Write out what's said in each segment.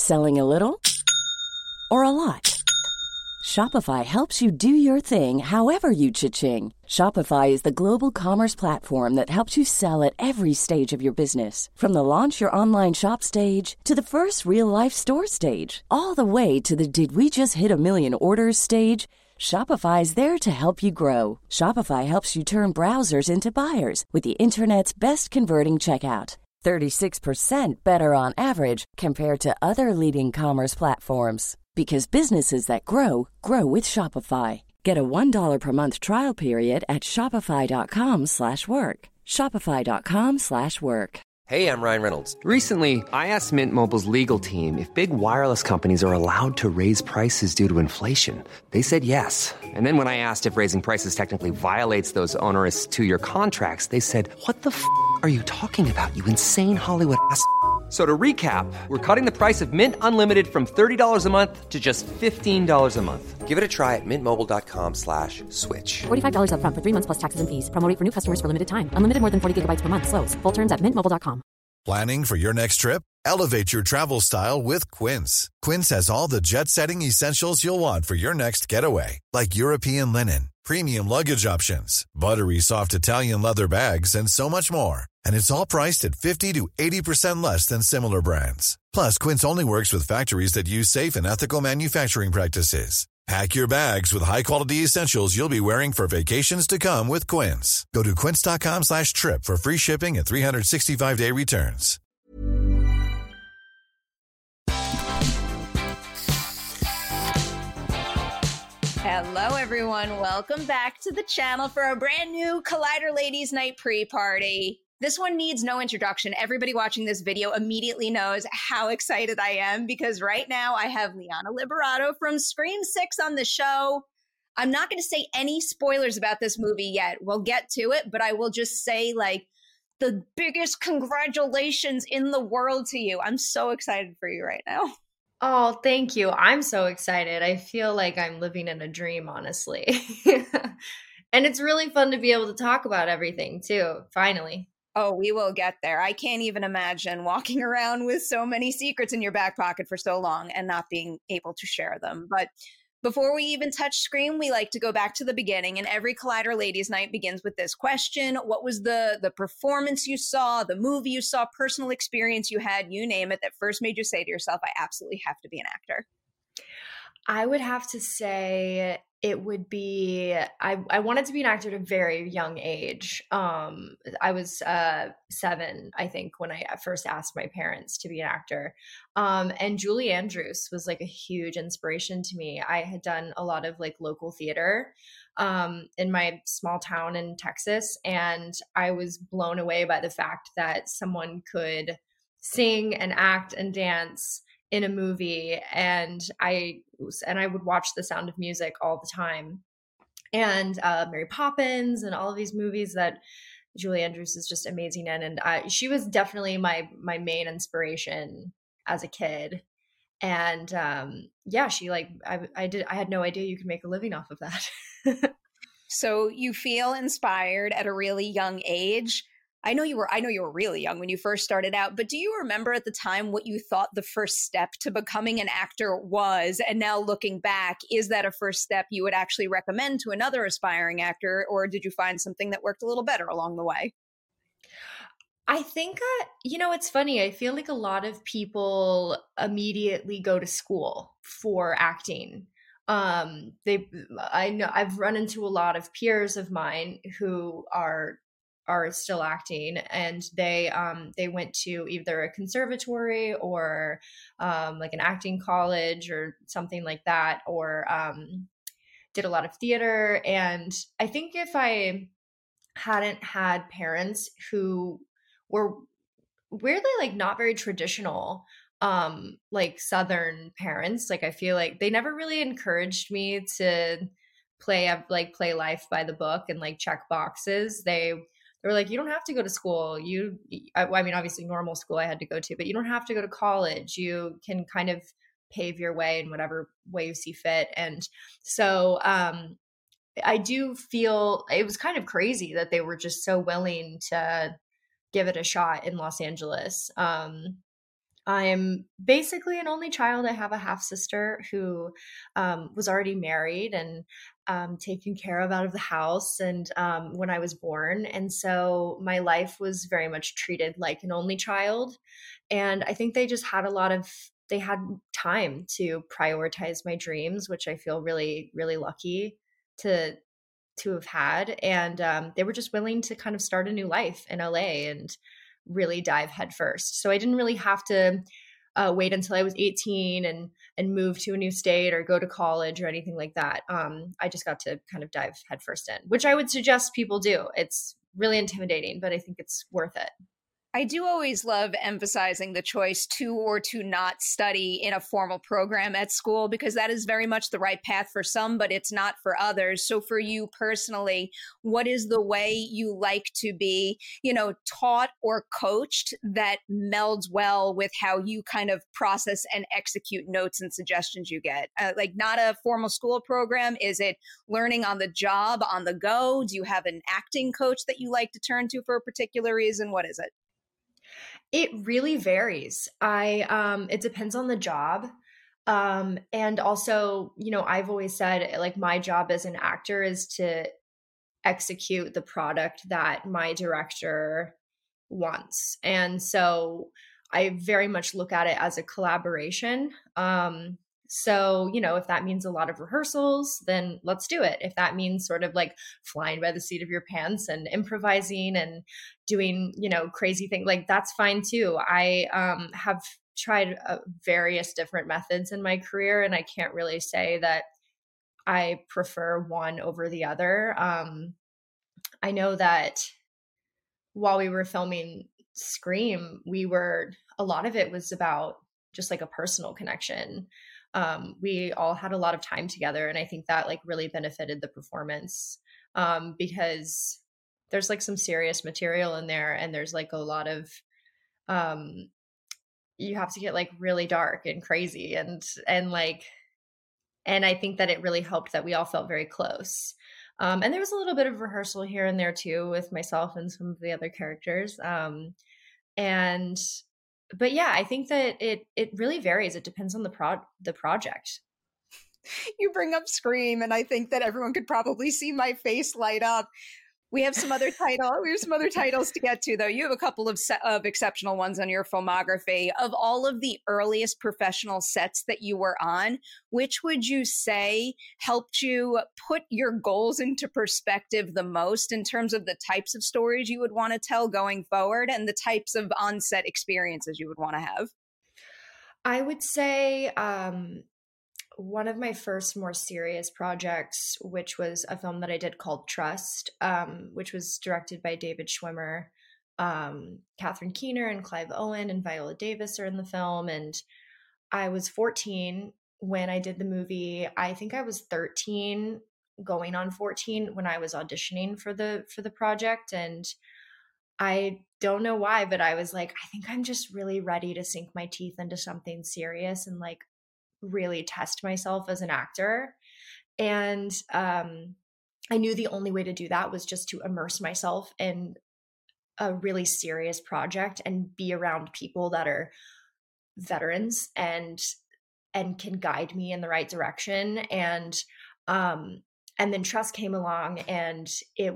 Selling a little or a lot? Shopify helps you do your thing however you cha-ching. Shopify is the global commerce platform that helps you sell at every stage of your business. From the launch your online shop stage to the first real-life store stage, all the way to the did we just hit a million orders stage. Shopify is there to help you grow. Shopify helps you turn browsers into buyers with the internet's best converting checkout. 36% better on average compared to other leading commerce platforms. Because businesses that grow, grow with Shopify. Get a $1 per month trial period at shopify.com/work. Shopify.com/work. Hey, I'm Ryan Reynolds. Recently, I asked Mint Mobile's legal team if big wireless companies are allowed to raise prices due to inflation. They said yes. And then when I asked if raising prices technically violates those onerous two-year contracts, they said, "What the f*** are you talking about, you insane Hollywood ass?" So to recap, we're cutting the price of Mint Unlimited from $30 a month to just $15 a month. Give it a try at mintmobile.com/switch. $45 up front for 3 months plus taxes and fees. Promo rate for new customers for limited time. Unlimited more than 40 gigabytes per month. Slows full terms at mintmobile.com. Planning for your next trip? Elevate your travel style with Quince. Quince has all the jet-setting essentials you'll want for your next getaway, like European linen, premium luggage options, buttery soft Italian leather bags, and so much more. And it's all priced at 50 to 80% less than similar brands. Plus, Quince only works with factories that use safe and ethical manufacturing practices. Pack your bags with high-quality essentials you'll be wearing for vacations to come with Quince. Go to quince.com/trip for free shipping and 365-day returns. Hello, everyone. Welcome back to the channel for a brand new Collider Ladies Night pre-party. This one needs no introduction. Everybody watching this video immediately knows how excited I am because right now I have Liana Liberato from Scream 6 on the show. I'm not going to say any spoilers about this movie yet. We'll get to it, but I will just say, the biggest congratulations in the world to you. I'm so excited for you right now. Oh, thank you. I'm so excited. I feel like I'm living in a dream, honestly. And it's really fun to be able to talk about everything, too, finally. Oh, we will get there. I can't even imagine walking around with so many secrets in your back pocket for so long and not being able to share them. But before we even touch Scream, we like to go back to the beginning. And every Collider Ladies Night begins with this question. What was the performance you saw, the movie you saw, personal experience you had, you name it, that first made you say to yourself, I absolutely have to be an actor? I would have to say it would be, I wanted to be an actor at a very young age. I was 7, I think, when I first asked my parents to be an actor. And Julie Andrews was like a huge inspiration to me. I had done a lot of local theater in my small town in Texas. And I was blown away by the fact that someone could sing and act and dance in a movie, and I would watch The Sound of Music all the time, and Mary Poppins, and all of these movies that Julie Andrews is just amazing in, and she was definitely my main inspiration as a kid, and she I had no idea you could make a living off of that. So you feel inspired at a really young age. I know you were really young when you first started out, but do you remember at the time what you thought the first step to becoming an actor was? And now looking back, is that a first step you would actually recommend to another aspiring actor, or did you find something that worked a little better along the way? I think, it's funny. I feel like a lot of people immediately go to school for acting. I know I've run into a lot of peers of mine who are still acting, and they went to either a conservatory or an acting college or something like that, or did a lot of theater. And I think if I hadn't had parents who were weirdly not very traditional, Southern parents, I feel like they never really encouraged me to play life by the book and check boxes. They were like, you don't have to go to school. I mean, obviously normal school I had to go to, but you don't have to go to college. You can kind of pave your way in whatever way you see fit. And so I do feel it was kind of crazy that they were just so willing to give it a shot in Los Angeles. I'm basically an only child. I have a half sister who was already married and taken care of out of the house and when I was born. And so my life was very much treated like an only child. And I think they just had they had time to prioritize my dreams, which I feel really, really lucky to have had. And they were just willing to kind of start a new life in LA and really dive headfirst. So I didn't really have to wait until I was 18 and move to a new state or go to college or anything like that. I just got to kind of dive headfirst in, which I would suggest people do. It's really intimidating, but I think it's worth it. I do always love emphasizing the choice to or to not study in a formal program at school, because that is very much the right path for some, but it's not for others. So for you personally, what is the way you like to be, taught or coached that melds well with how you kind of process and execute notes and suggestions you get? Like not a formal school program. Is it learning on the job, on the go? Do you have an acting coach that you like to turn to for a particular reason? What is it? It really varies. It depends on the job. And also, I've always said like my job as an actor is to execute the product that my director wants. And so I very much look at it as a collaboration. So, if that means a lot of rehearsals, then let's do it. If that means sort of like flying by the seat of your pants and improvising and doing, crazy things, like that's fine too. I have tried various different methods in my career, and I can't really say that I prefer one over the other. I know that while we were filming Scream, a lot of it was about just like a personal connection. We all had a lot of time together, and I think that like really benefited the performance because there's like some serious material in there, and there's like a lot of you have to get like really dark and crazy and I think that it really helped that we all felt very close. And there was a little bit of rehearsal here and there too with myself and some of the other characters. But yeah, I think that it really varies. It depends on the project. You bring up Scream, and I think that everyone could probably see my face light up. We have some other titles to get to, though. You have a couple of exceptional ones on your filmography. Of all of the earliest professional sets that you were on, which would you say helped you put your goals into perspective the most in terms of the types of stories you would want to tell going forward and the types of on-set experiences you would want to have? I would say one of my first more serious projects, which was a film that I did called Trust, which was directed by David Schwimmer. Catherine Keener and Clive Owen and Viola Davis are in the film. And I was 14 when I did the movie. I think I was 13 going on 14 when I was auditioning for the project. And I don't know why, but I was like, I think I'm just really ready to sink my teeth into something serious and like really test myself as an actor. And I knew the only way to do that was just to immerse myself in a really serious project and be around people that are veterans and can guide me in the right direction. And then Trust came along, and it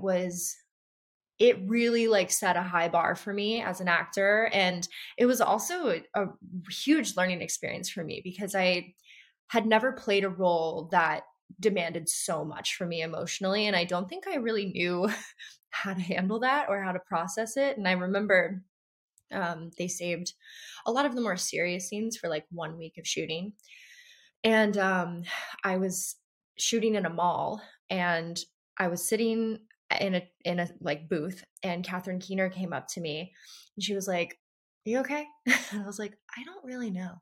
really like set a high bar for me as an actor. And it was also a huge learning experience for me because I had never played a role that demanded so much from me emotionally. And I don't think I really knew how to handle that or how to process it. And I remember they saved a lot of the more serious scenes for like 1 week of shooting. And I was shooting in a mall, and I was sitting in a like booth, and Catherine Keener came up to me and she was like, "Are you okay?" And I was like, "I don't really know."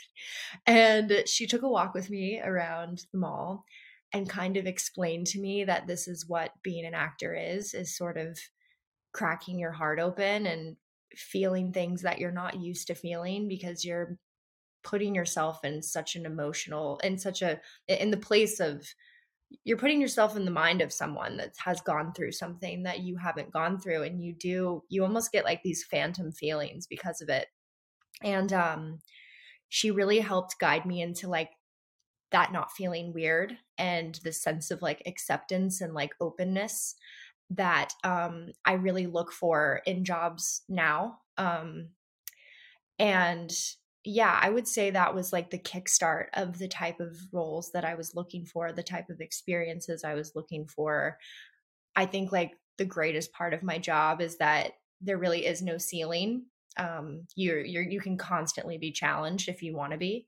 And she took a walk with me around the mall and kind of explained to me that this is what being an actor is sort of cracking your heart open and feeling things that you're not used to feeling because you're putting yourself in such an emotional, in the place of, you're putting yourself in the mind of someone that has gone through something that you haven't gone through. And you almost get like these phantom feelings because of it. And she really helped guide me into like that not feeling weird and the sense of like acceptance and like openness that I really look for in jobs now. And yeah, I would say that was like the kickstart of the type of roles that I was looking for, the type of experiences I was looking for. I think like the greatest part of my job is that there really is no ceiling. You can constantly be challenged if you want to be.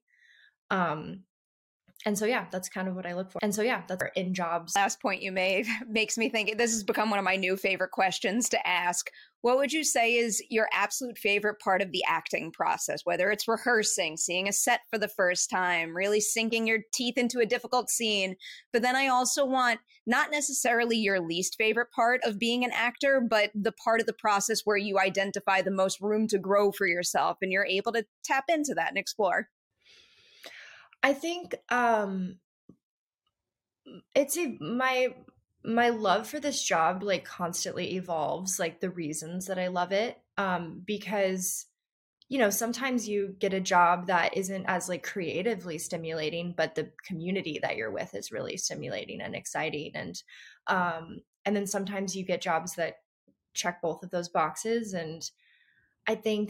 And so, yeah, that's kind of what I look for. And so, yeah, that's in jobs. Last point you made makes me think this has become one of my new favorite questions to ask. What would you say is your absolute favorite part of the acting process, whether it's rehearsing, seeing a set for the first time, really sinking your teeth into a difficult scene? But then I also want not necessarily your least favorite part of being an actor, but the part of the process where you identify the most room to grow for yourself and you're able to tap into that and explore. I think it's my love for this job like constantly evolves, like the reasons that I love it, because you know, sometimes you get a job that isn't as like creatively stimulating, but the community that you're with is really stimulating and exciting. And then sometimes you get jobs that check both of those boxes. And I think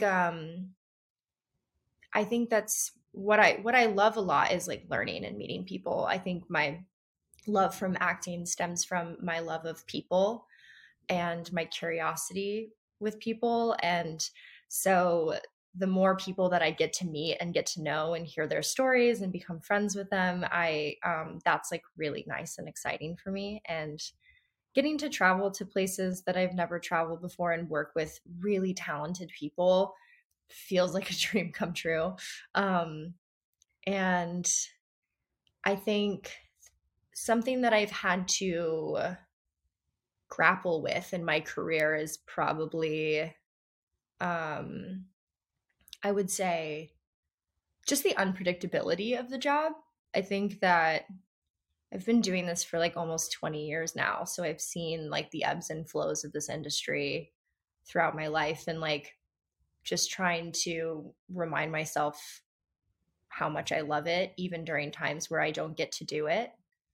that's what I love a lot is like learning and meeting people. I think my love from acting stems from my love of people and my curiosity with people. And so the more people that I get to meet and get to know and hear their stories and become friends with them, that's like really nice and exciting for me. And getting to travel to places that I've never traveled before and work with really talented people feels like a dream come true. And I think something that I've had to grapple with in my career is probably, I would say, just the unpredictability of the job. I think that I've been doing this for like almost 20 years now. So I've seen like the ebbs and flows of this industry throughout my life, and like just trying to remind myself how much I love it, even during times where I don't get to do it.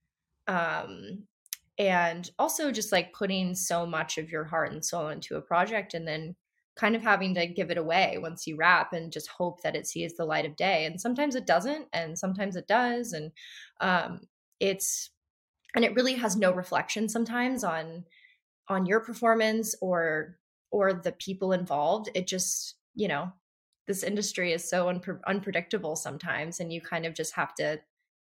And also just like putting so much of your heart and soul into a project and then kind of having to give it away once you wrap and just hope that it sees the light of day. And sometimes it doesn't, and sometimes it does. And it really has no reflection sometimes on your performance or the people involved. It just, you know, this industry is so unpredictable sometimes, and you kind of just have to.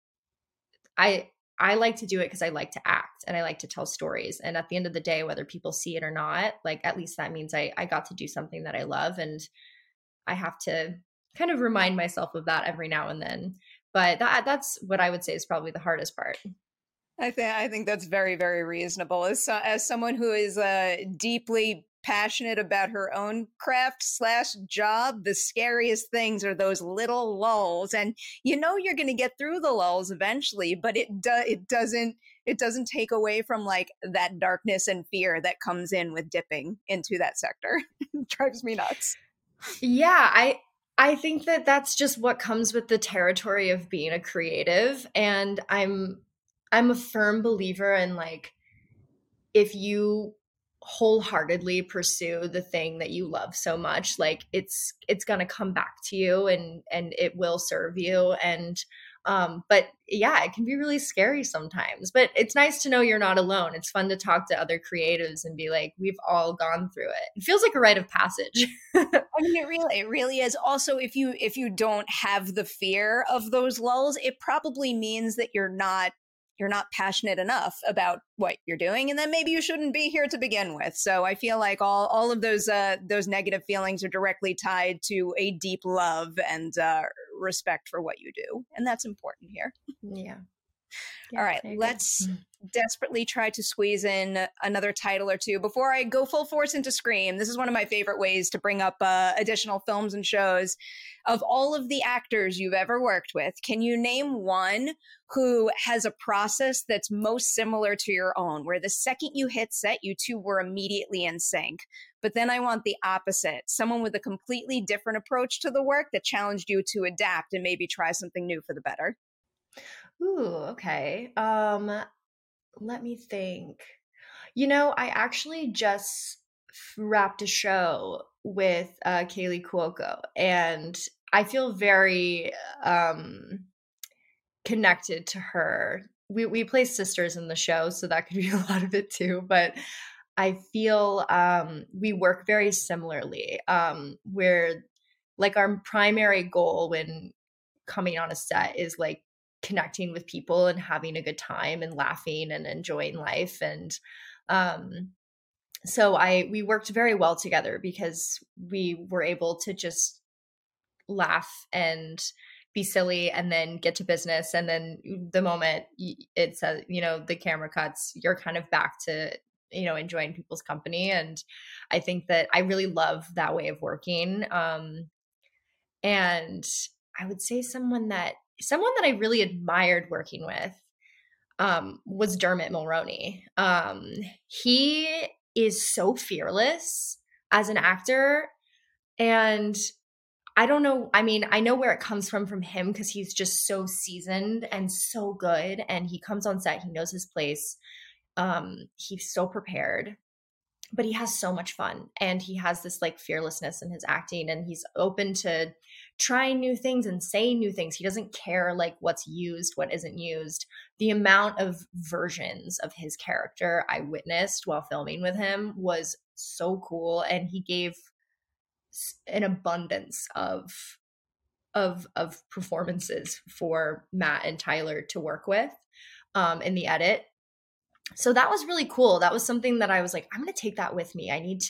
I like to do it because I like to act and I like to tell stories. And at the end of the day, whether people see it or not, like at least that means I got to do something that I love, and I have to kind of remind myself of that every now and then. But that's what I would say is probably the hardest part. I think that's very, very reasonable. As someone who is deeply passionate about her own craft / job, the scariest things are those little lulls. And you know you're going to get through the lulls eventually, but it doesn't take away from like that darkness and fear that comes in with dipping into that sector. It drives me nuts. Yeah, I think that that's just what comes with the territory of being a creative. And I'm a firm believer in like, if you wholeheartedly pursue the thing that you love so much, like it's going to come back to you and it will serve you. And but yeah, it can be really scary sometimes, but it's nice to know you're not alone. It's fun to talk to other creatives and be like, we've all gone through it. It feels like a rite of passage. I mean, it really is. Also, if you don't have the fear of those lulls, it probably means that you're not passionate enough about what you're doing, and then maybe you shouldn't be here to begin with. So I feel like all of those negative feelings are directly tied to a deep love and respect for what you do, and that's important here. Yeah. All right, let's desperately try to squeeze in another title or two before I go full force into Scream. This is one of my favorite ways to bring up additional films and shows. Of all of the actors you've ever worked with, can you name one who has a process that's most similar to your own, where the second you hit set, you two were immediately in sync? But then I want the opposite, someone with a completely different approach to the work that challenged you to adapt and maybe try something new for the better. Ooh, okay. Let me think. I actually just wrapped a show with Kaylee Cuoco, and I feel very connected to her. We play sisters in the show, so that could be a lot of it too. But I feel we work very similarly. Where like our primary goal when coming on a set is like connecting with people and having a good time and laughing and enjoying life. And so we worked very well together because we were able to just laugh and be silly and then get to business. And then the moment it says, the camera cuts, you're kind of back to, enjoying people's company. And I think that I really love that way of working. And I would say someone that I really admired working with was Dermot Mulroney. He is so fearless as an actor. And I don't know. I mean, I know where it comes from him because he's just so seasoned and so good. And he comes on set, he knows his place. He's so prepared, but he has so much fun. And he has this like fearlessness in his acting, and he's open to trying new things and saying new things. He doesn't care like what's used, what isn't used. The amount of versions of his character I witnessed while filming with him was so cool. And he gave an abundance of performances for Matt and Tyler to work with in the edit. So that was really cool. That was something that I was like, I'm going to take that with me. I need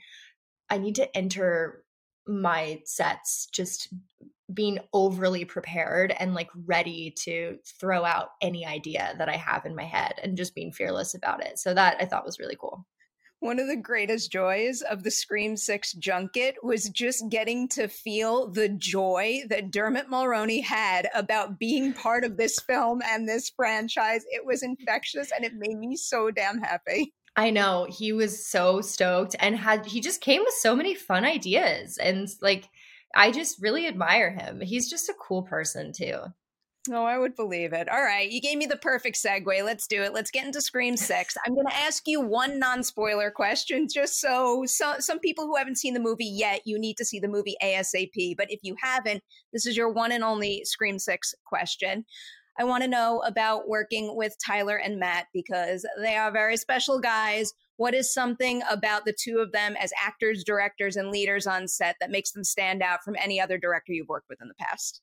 to enter my sets just being overly prepared and like ready to throw out any idea that I have in my head and just being fearless about it. So that I thought was really cool. One of the greatest joys of the Scream 6 junket was just getting to feel the joy that Dermot Mulroney had about being part of this film and this franchise. It was infectious and it made me so damn happy. I know. He was so stoked and he just came with so many fun ideas. And like, I just really admire him. He's just a cool person too. Oh, I would believe it. All right. You gave me the perfect segue. Let's do it. Let's get into Scream 6. I'm going to ask you one non-spoiler question, just so some people who haven't seen the movie yet, you need to see the movie ASAP. But if you haven't, this is your one and only Scream 6 question. I want to know about working with Tyler and Matt because they are very special guys. What is something about the two of them as actors, directors, and leaders on set that makes them stand out from any other director you've worked with in the past?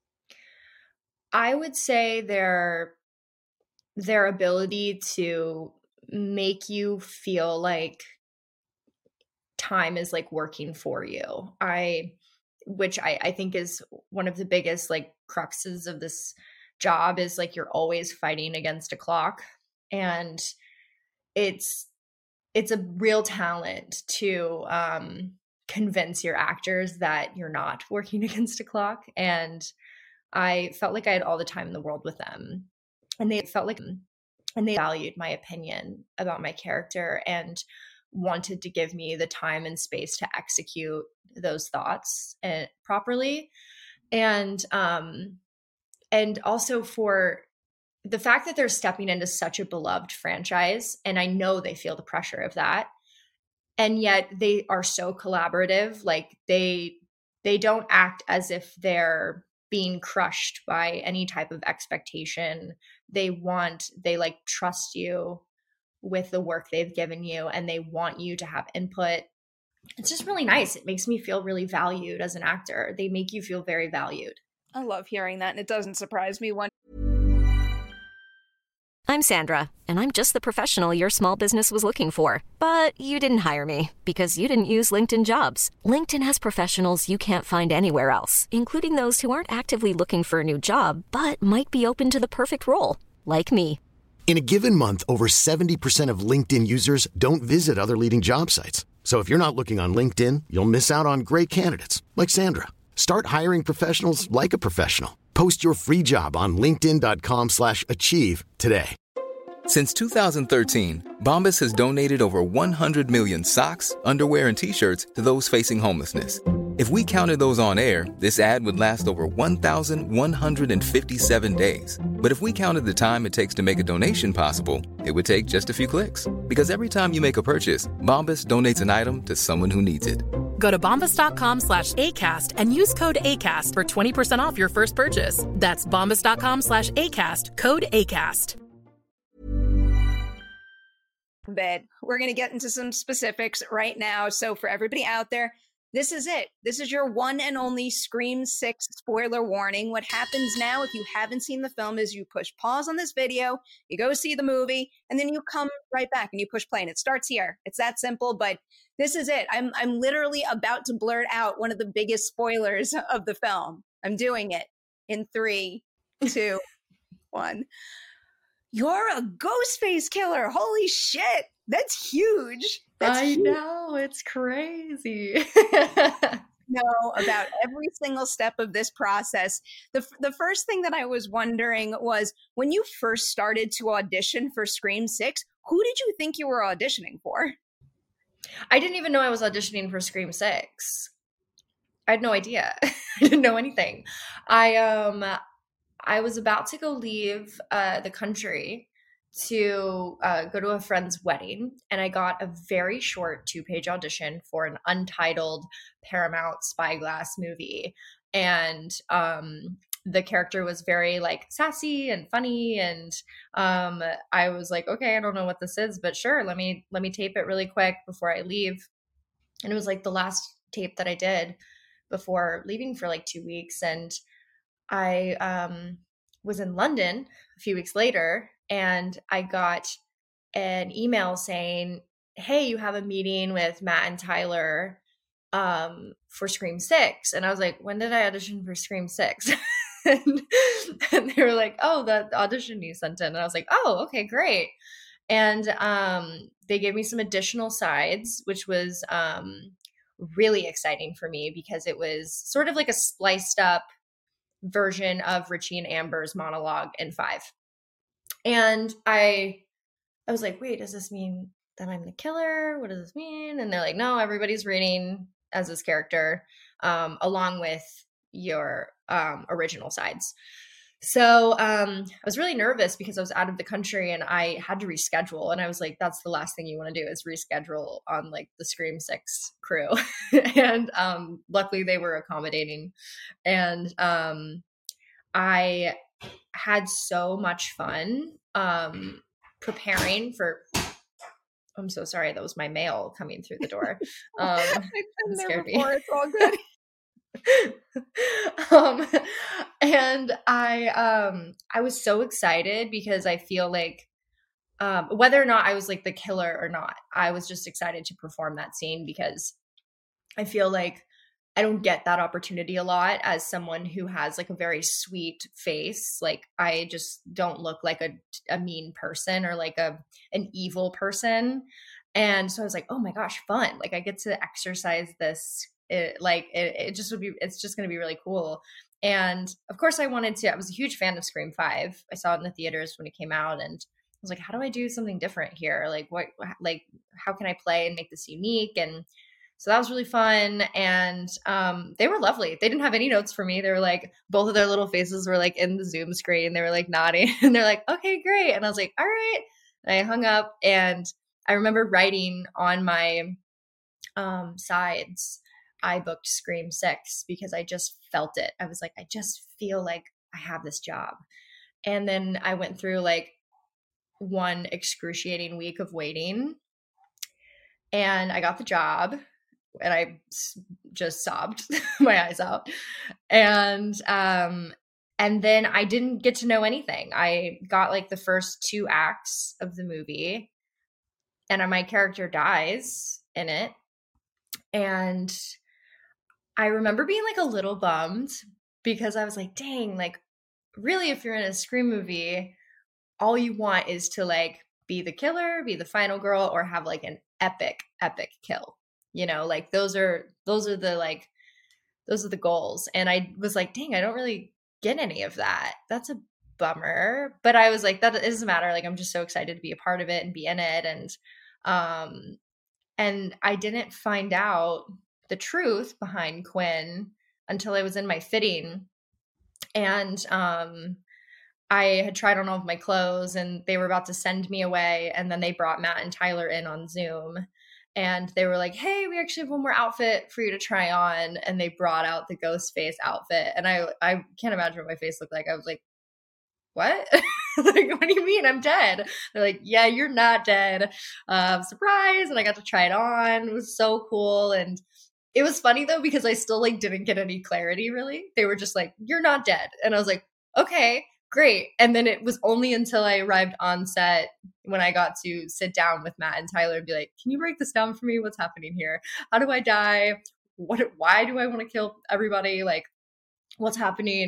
I would say their ability to make you feel like time is like working for you. Which I think is one of the biggest like cruxes of this job is like you're always fighting against a clock, and it's a real talent to convince your actors that you're not working against a clock. And I felt like I had all the time in the world with them, and they valued my opinion about my character and wanted to give me the time and space to execute those thoughts properly. And also for the fact that they're stepping into such a beloved franchise, and I know they feel the pressure of that, and yet they are so collaborative. Like they don't act as if they're being crushed by any type of expectation. They like trust you with the work they've given you, and they want you to have input. It's just really nice. It makes me feel really valued as an actor. They make you feel very valued. I love hearing that, and it doesn't surprise me one. I'm Sandra, and I'm just the professional your small business was looking for. But you didn't hire me because you didn't use LinkedIn Jobs. LinkedIn has professionals you can't find anywhere else, including those who aren't actively looking for a new job, but might be open to the perfect role, like me. In a given month, over 70% of LinkedIn users don't visit other leading job sites. So if you're not looking on LinkedIn, you'll miss out on great candidates like Sandra. Start hiring professionals like a professional. Post your free job on linkedin.com/achieve today. Since 2013, Bombas has donated over 100 million socks, underwear, and T-shirts to those facing homelessness. If we counted those on air, this ad would last over 1,157 days. But if we counted the time it takes to make a donation possible, it would take just a few clicks. Because every time you make a purchase, Bombas donates an item to someone who needs it. Go to bombas.com/ACAST and use code ACAST for 20% off your first purchase. That's bombas.com/ACAST, code ACAST. Bed. We're going to get into some specifics right now. So for everybody out there, this is it. This is your one and only Scream 6 spoiler warning. What happens now, if you haven't seen the film, is you push pause on this video, you go see the movie, and then you come right back and you push play. And it starts here. It's that simple, but this is it. I'm literally about to blurt out one of the biggest spoilers of the film. I'm doing it in 3, 2, 1. You're a Ghostface killer. Holy shit. That's huge. I know. It's crazy. Know about every single step of this process. The first thing that I was wondering was, when you first started to audition for Scream 6, who did you think you were auditioning for? I didn't even know I was auditioning for Scream 6. I had no idea. I didn't know anything. I was about to go leave the country to go to a friend's wedding, and I got a very short 2-page audition for an untitled Paramount Spyglass movie. And the character was very like sassy and funny, and I was like, okay, I don't know what this is, but sure, let me tape it really quick before I leave. And it was like the last tape that I did before leaving for like 2 weeks. And I was in London a few weeks later, and I got an email saying, hey, you have a meeting with Matt and Tyler for Scream 6. And I was like, when did I audition for Scream 6? and they were like, oh, the audition you sent in. And I was like, oh, okay, great. And they gave me some additional sides, which was really exciting for me, because it was sort of like a spliced up version of Richie and Amber's monologue in 5. And I was like, wait, does this mean that I'm the killer? What does this mean? And they're like, no, everybody's reading as this character, along with your original sides. So I was really nervous because I was out of the country and I had to reschedule. And I was like, that's the last thing you want to do, is reschedule on like the Scream 6 crew. And luckily they were accommodating. And I had so much fun preparing for – I'm so sorry. That was my mail coming through the door. I've been there before. It's all good. And I was so excited because I feel like whether or not I was like the killer or not, I was just excited to perform that scene, because I feel like I don't get that opportunity a lot as someone who has like a very sweet face. Like I just don't look like a mean person or like an evil person. And so I was like, oh my gosh, fun. Like I get to exercise this. It's just going to be really cool. And of course I was a huge fan of Scream 5. I saw it in the theaters when it came out, and I was like, how do I do something different here? Like how can I play and make this unique? And so that was really fun. And they were lovely. They didn't have any notes for me. They were like, both of their little faces were like in the Zoom screen. They were like nodding and they're like, okay, great. And I was like, all right. And I hung up, and I remember writing on my sides, I booked Scream 6 because I just felt it. I was like, I just feel like I have this job. And then I went through like one excruciating week of waiting, and I got the job, and I just sobbed my eyes out. And then I didn't get to know anything. I got like the first 2 acts of the movie, and my character dies in it. And I remember being like a little bummed, because I was like, dang, like really, if you're in a Scream movie, all you want is to like be the killer, be the final girl, or have like an epic kill. You know, like those are the goals. And I was like, dang, I don't really get any of that. That's a bummer, but I was like, that it doesn't matter. Like, I'm just so excited to be a part of it and be in it. And I didn't find out the truth behind Quinn until I was in my fitting. And I had tried on all of my clothes and they were about to send me away. And then they brought Matt and Tyler in on Zoom. And they were like, hey, we actually have one more outfit for you to try on. And they brought out the Ghostface outfit. And I can't imagine what my face looked like. I was like, what? Like, what do you mean I'm dead? They're like, yeah, you're not dead. Surprise. And I got to try it on. It was so cool. And it was funny though, because I still like didn't get any clarity really. They were just like, you're not dead. And I was like, okay, great. And then it was only until I arrived on set when I got to sit down with Matt and Tyler and be like, can you break this down for me? What's happening here? How do I die? Why do I want to kill everybody? Like, what's happening?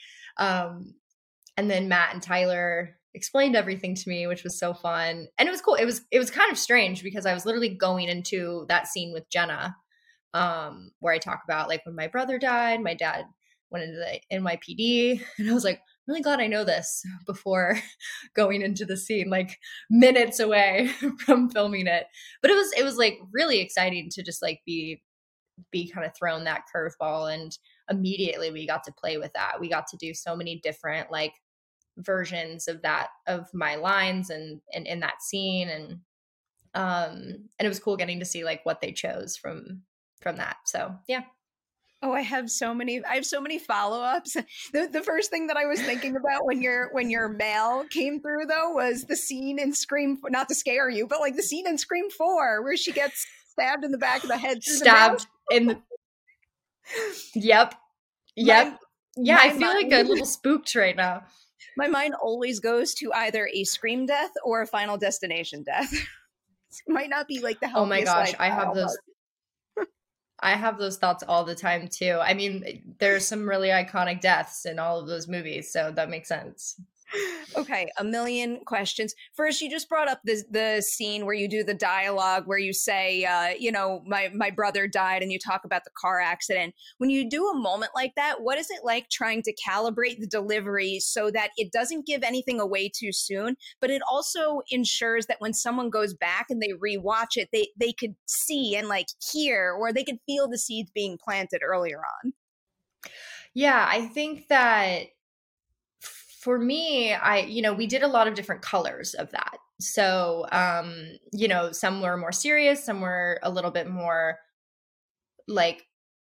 And then Matt and Tyler explained everything to me, which was so fun. And it was cool. It was kind of strange because I was literally going into that scene with Jenna, where I talk about like when my brother died, my dad went into the NYPD, and I was like, really glad I know this before going into the scene, like minutes away from filming it. But it was like really exciting to just like be kind of thrown that curveball, and immediately we got to play with that. We got to do so many different like versions of that, of my lines and in that scene. And it was cool getting to see like what they chose from that. So yeah. Oh, I have so many follow-ups. The first thing that I was thinking about when your mail came through though was the scene in Scream, not to scare you, but like the scene in Scream 4 where she gets stabbed in the back of the head. Stabbed in the Yep. Yeah, I feel like a little spooked right now. My mind always goes to either a Scream death or a Final Destination death. It might not be like the healthiest. Oh my gosh, I have those thoughts all the time too. I mean, there's some really iconic deaths in all of those movies, so that makes sense. Okay, a million questions. First, you just brought up the scene where you do the dialogue where you say, my brother died, and you talk about the car accident. When you do a moment like that, what is it like trying to calibrate the delivery so that it doesn't give anything away too soon, but it also ensures that when someone goes back and they rewatch it, they could see and like hear, or they could feel the seeds being planted earlier on? Yeah, I think that for me, we did a lot of different colors of that. So, some were more serious, some were a little bit more like,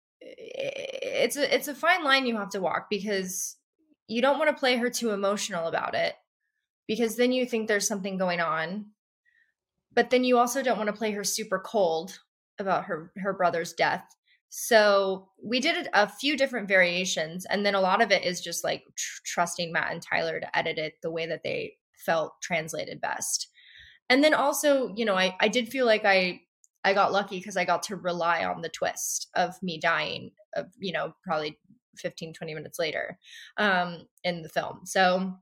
it's a fine line you have to walk, because you don't want to play her too emotional about it, because then you think there's something going on. But then you also don't want to play her super cold about her brother's death. So we did a few different variations, and then a lot of it is just like trusting Matt and Tyler to edit it the way that they felt translated best. And then also, I did feel like I got lucky because I got to rely on the twist of me dying of, probably 15, 20 minutes later in the film. So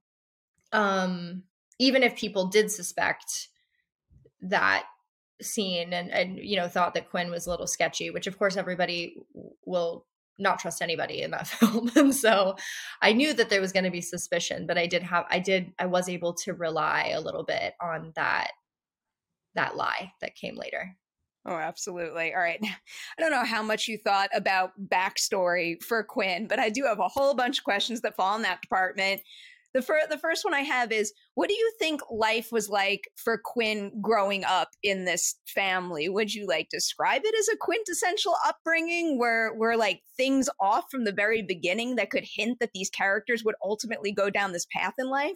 even if people did suspect that scene and thought that Quinn was a little sketchy, which of course everybody will not trust anybody in that film, and so I knew that there was going to be suspicion, but I was able to rely a little bit on that lie that came later. Oh, absolutely. All right. I don't know how much you thought about backstory for Quinn, but I do have a whole bunch of questions that fall in that department. The first one I have is, what do you think life was like for Quinn growing up in this family? Would you describe it as a quintessential upbringing where like things off from the very beginning that could hint that these characters would ultimately go down this path in life?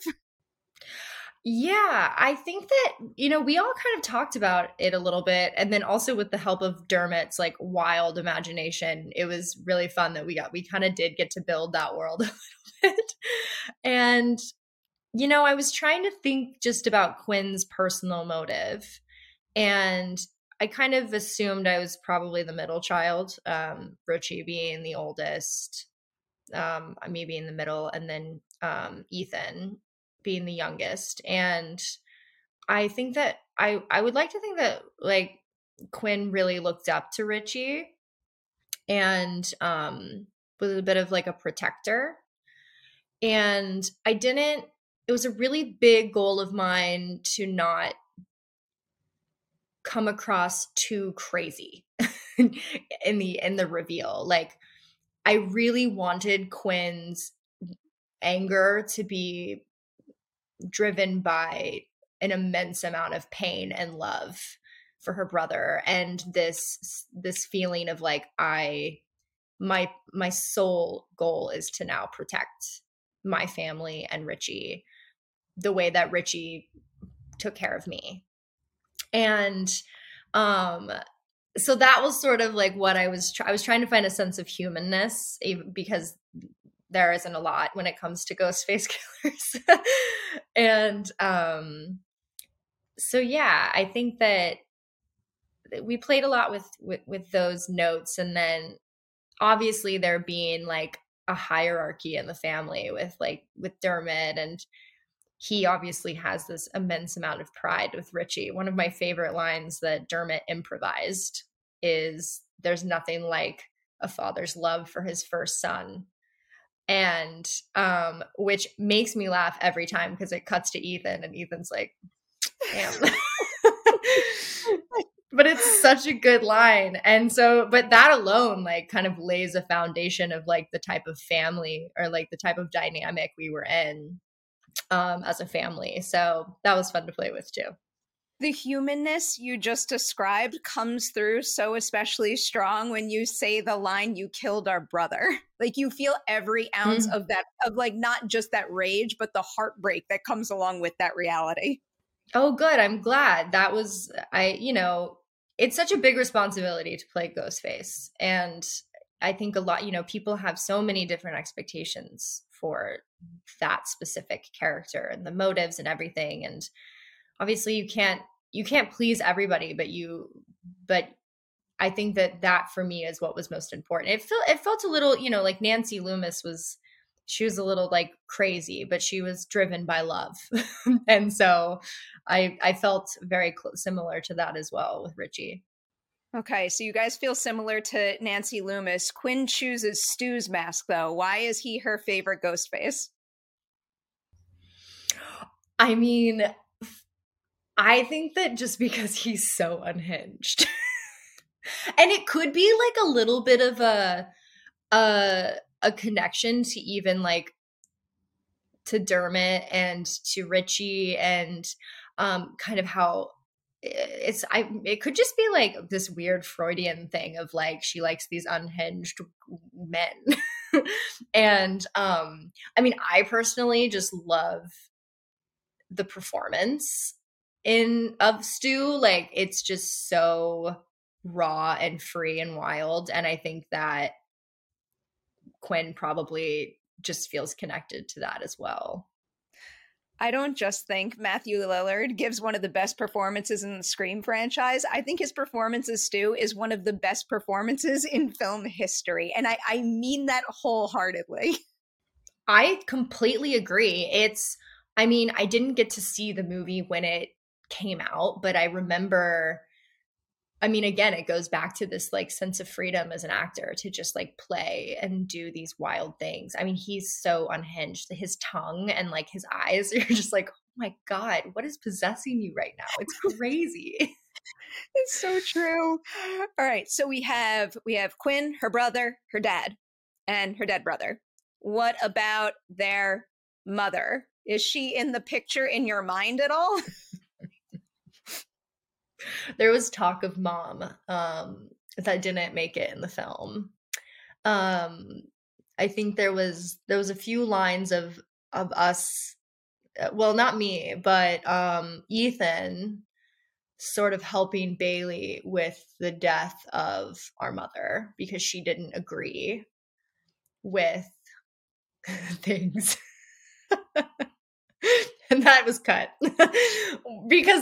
Yeah, I think that, we all kind of talked about it a little bit. And then also with the help of Dermot's wild imagination, it was really fun that we kind of did get to build that world a little bit. And, I was trying to think just about Quinn's personal motive. And I kind of assumed I was probably the middle child, Richie being the oldest, me being the middle, and then Ethan being the youngest. And I think that I would like to think that Quinn really looked up to Richie and was a bit of a protector. And it was a really big goal of mine to not come across too crazy in the reveal. Like, I really wanted Quinn's anger to be driven by an immense amount of pain and love for her brother, and this feeling of like, my sole goal is to now protect my family and Richie the way that Richie took care of me. And so that was sort of like what I was trying to find a sense of humanness, because there isn't a lot when it comes to Ghostface killers. And so yeah, I think that we played a lot with those notes. And then obviously there being like a hierarchy in the family with Dermot, and he obviously has this immense amount of pride with Richie. One of my favorite lines that Dermot improvised is, "There's nothing like a father's love for his first son." And which makes me laugh every time, because it cuts to Ethan and Ethan's like, damn. But it's such a good line. And so, but that alone like kind of lays a foundation of like the type of family, or like the type of dynamic we were in as a family. So that was fun to play with too. The humanness you just described comes through so especially strong when you say the line, "You killed our brother." Like, you feel every ounce of that, of like not just that rage, but the heartbreak that comes along with that reality. Oh, good. I'm glad. That was, it's such a big responsibility to play Ghostface. And I think a lot, people have so many different expectations for that specific character and the motives and everything. And obviously you can't please everybody, but I think that for me is what was most important. It felt a little, like Nancy Loomis she was a little like crazy, but she was driven by love. And so I felt very similar to that as well with Richie. Okay, so you guys feel similar to Nancy Loomis. Quinn chooses Stu's mask, though. Why is he her favorite Ghostface? I mean, I think that just because he's so unhinged. And it could be like a little bit of a connection to even like to Dermot and to Richie, and kind of how it could just be like this weird Freudian thing of like, she likes these unhinged men. And I mean, I personally just love the performance of Stu. Like, it's just so raw and free and wild. And I think that Quinn probably just feels connected to that as well. I don't just think Matthew Lillard gives one of the best performances in the Scream franchise. I think his performance as Stu is one of the best performances in film history. And I mean that wholeheartedly. I completely agree. I mean, I didn't get to see the movie when it came out, but I remember, I mean, again, it goes back to this like sense of freedom as an actor to just like play and do these wild things. I mean, he's so unhinged. His tongue and like his eyes, you're just like, oh my God, what is possessing you right now? It's crazy. It's so true. All right. So we have Quinn, her brother, her dad, and her dead brother. What about their mother? Is she in the picture in your mind at all? There was talk of mom that didn't make it in the film. I think there was a few lines of us, well, not me, but Ethan sort of helping Bailey with the death of our mother because she didn't agree with things. And that was cut because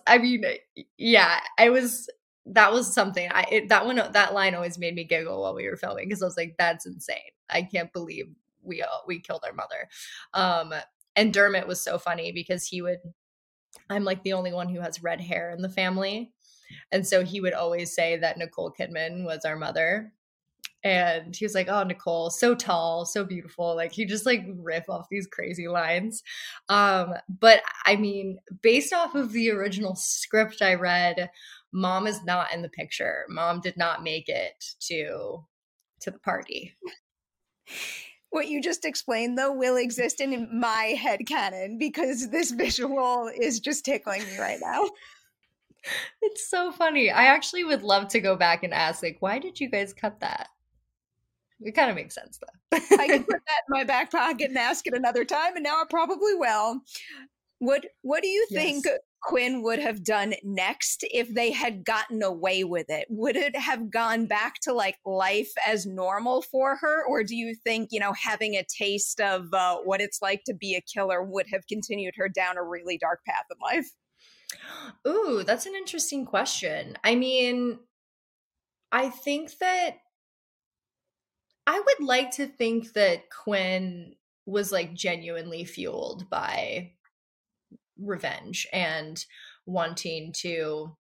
that was something that line always made me giggle while we were filming, because I was like, that's insane. I can't believe we killed our mother. And Dermot was so funny because I'm like the only one who has red hair in the family. And so he would always say that Nicole Kidman was our mother. And he was like, oh, Nicole, so tall, so beautiful. Like he just like riff off these crazy lines. But I mean, based off of the original script I read, Mom is not in the picture. Mom did not make it to the party. What you just explained, though, will exist in my headcanon because this visual is just tickling me right now. It's so funny. I actually would love to go back and ask, like, why did you guys cut that? It kind of makes sense, though. I can put that in my back pocket and ask it another time, and now I probably will. What do you think Quinn would have done next if they had gotten away with it? Would it have gone back to like life as normal for her? Or do you think, having a taste of what it's like to be a killer would have continued her down a really dark path in life? Ooh, that's an interesting question. I mean, I think that I would like to think that Quinn was like genuinely fueled by revenge and wanting to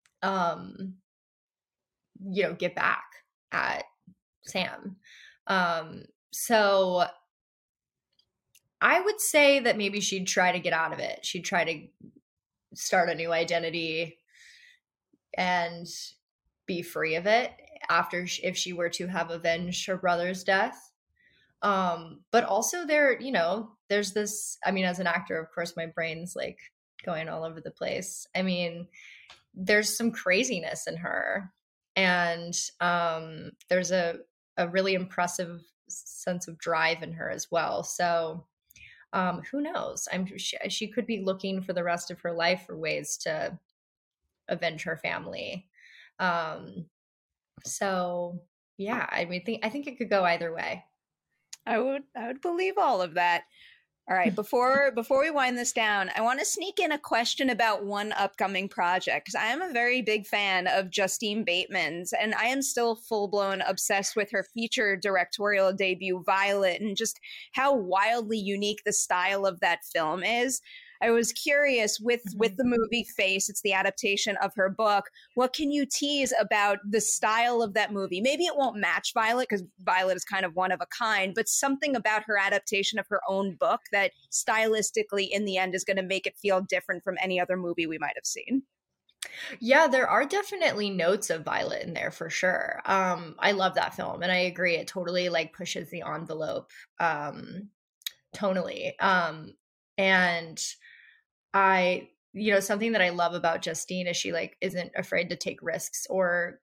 get back at Sam. So I would say that maybe she'd try to get out of it. She'd try to start a new identity and be free of it if she were to have avenged her brother's death. But also there's this, I mean, as an actor, of course, my brain's like going all over the place. I mean, there's some craziness in her, and there's a really impressive sense of drive in her as well. So who knows? She could be looking for the rest of her life for ways to avenge her family. So yeah, I think it could go either way. I would believe all of that. All right, before we wind this down, I want to sneak in a question about one upcoming project, because I am a very big fan of Justine Bateman's, and I am still full-blown obsessed with her feature directorial debut, Violet, and just how wildly unique the style of that film is. I was curious with the movie Face, it's the adaptation of her book. What can you tease about the style of that movie? Maybe it won't match Violet because Violet is kind of one of a kind, but something about her adaptation of her own book that stylistically in the end is going to make it feel different from any other movie we might have seen. Yeah, there are definitely notes of Violet in there for sure. I love that film, and I agree. It totally like pushes the envelope tonally. And something that I love about Justine is she like isn't afraid to take risks or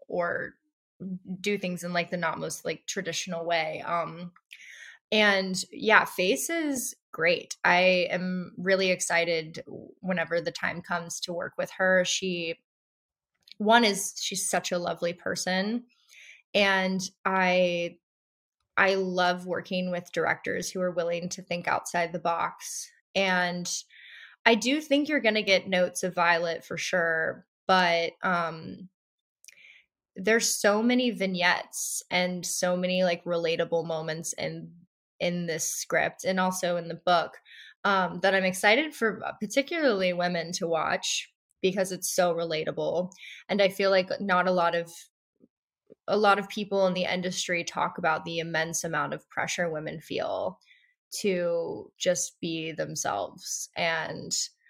do things in like the not most like traditional way. And yeah, Face is great. I am really excited whenever the time comes to work with her. She's such a lovely person, and I love working with directors who are willing to think outside the box. And I do think you're going to get notes of Violet for sure, but there's so many vignettes and so many like relatable moments in this script and also in the book that I'm excited for particularly women to watch because it's so relatable. And I feel like not a lot of people in the industry talk about the immense amount of pressure women feel to just be themselves and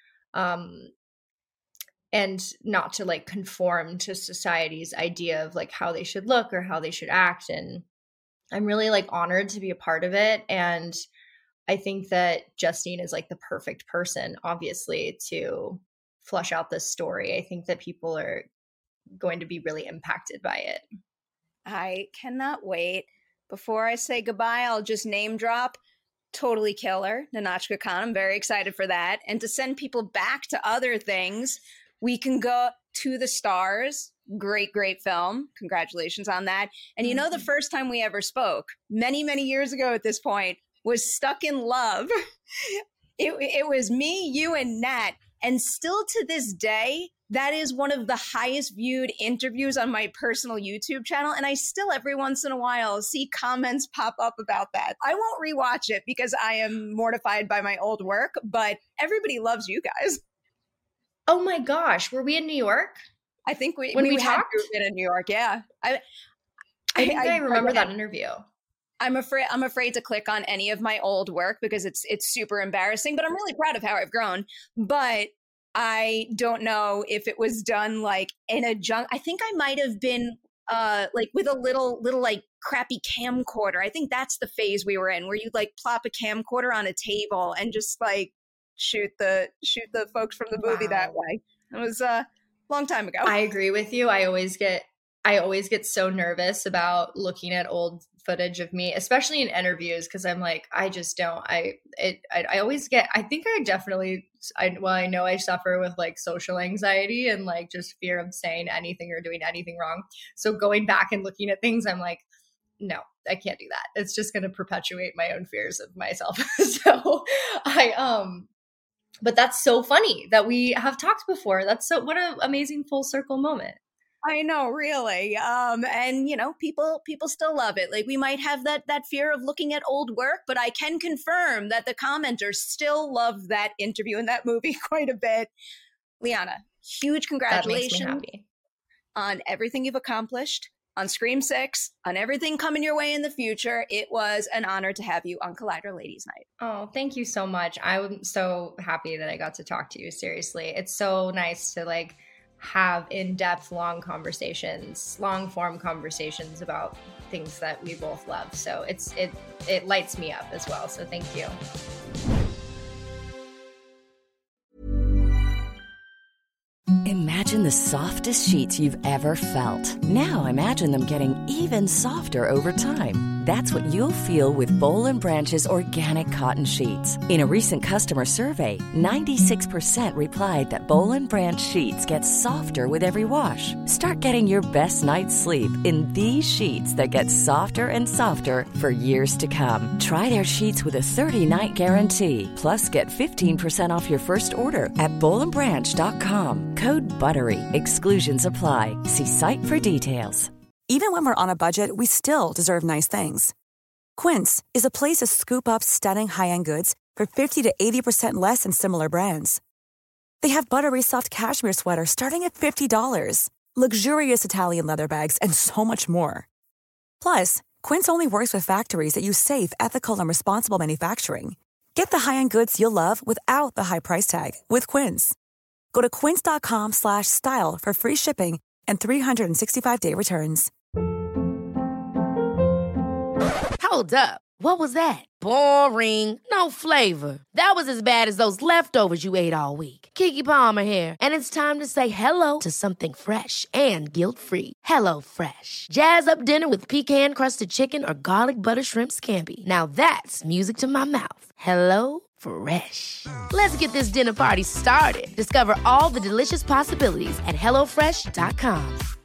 not to like conform to society's idea of like how they should look or how they should act. And I'm really like honored to be a part of it. And I think that Justine is like the perfect person, obviously, to flesh out this story. I think that people are going to be really impacted by it. I cannot wait. Before I say goodbye, I'll just name drop Totally Killer, Nahnatchka Khan. I'm very excited for that. And to send people back to other things, we can go To the Stars. Great, great film. Congratulations on that. And the first time we ever spoke, many, many years ago at this point, was Stuck in Love. It was me, you, and Nat. And still to this day, that is one of the highest viewed interviews on my personal YouTube channel. And I still every once in a while see comments pop up about that. I won't rewatch it because I am mortified by my old work, but everybody loves you guys. Oh my gosh. Were we in New York? I think we talked? had been in New York. Yeah. I think I remember that interview. I'm afraid to click on any of my old work because it's super embarrassing, but I'm really proud of how I've grown. But I don't know if it was done like in a junk. I think I might have been like with a little like crappy camcorder. I think that's the phase we were in, where you like plop a camcorder on a table and just like shoot the folks from the movie that way. It was a long time ago. I agree with you. I always get so nervous about looking at old footage of me, especially in interviews, because I'm like, I just don't. I always get. I think I know I suffer with like social anxiety and like just fear of saying anything or doing anything wrong. So going back and looking at things, I'm like, no, I can't do that. It's just going to perpetuate my own fears of myself. So but that's so funny that we have talked before. What an amazing full circle moment. I know, really. And you know, people still love it. Like we might have that fear of looking at old work, but I can confirm that the commenters still love that interview and that movie quite a bit. Liana, huge congratulations that makes me happy. On everything you've accomplished, on Scream 6, on everything coming your way in the future. It was an honor to have you on Collider Ladies Night. Oh, thank you so much. I'm so happy that I got to talk to you. Seriously, it's so nice to like have in-depth, long form conversations about things that we both love. So it lights me up as well. So thank you. Imagine the softest sheets you've ever felt. Now imagine them getting even softer over time. That's what you'll feel with Boll & Branch's organic cotton sheets. In a recent customer survey, 96% replied that Boll & Branch sheets get softer with every wash. Start getting your best night's sleep in these sheets that get softer and softer for years to come. Try their sheets with a 30-night guarantee. Plus, get 15% off your first order at bollandbranch.com. Code BUTTERY. Exclusions apply. See site for details. Even when we're on a budget, we still deserve nice things. Quince is a place to scoop up stunning high-end goods for 50 to 80% less than similar brands. They have buttery soft cashmere sweaters starting at $50, luxurious Italian leather bags, and so much more. Plus, Quince only works with factories that use safe, ethical, and responsible manufacturing. Get the high-end goods you'll love without the high price tag with Quince. Go to quince.com/style for free shipping and 365-day returns. Hold up. What was that? Boring. No flavor. That was as bad as those leftovers you ate all week. Keke Palmer here. And it's time to say hello to something fresh and guilt-free. HelloFresh. Jazz up dinner with pecan-crusted chicken or garlic butter shrimp scampi. Now that's music to my mouth. HelloFresh. Let's get this dinner party started. Discover all the delicious possibilities at HelloFresh.com.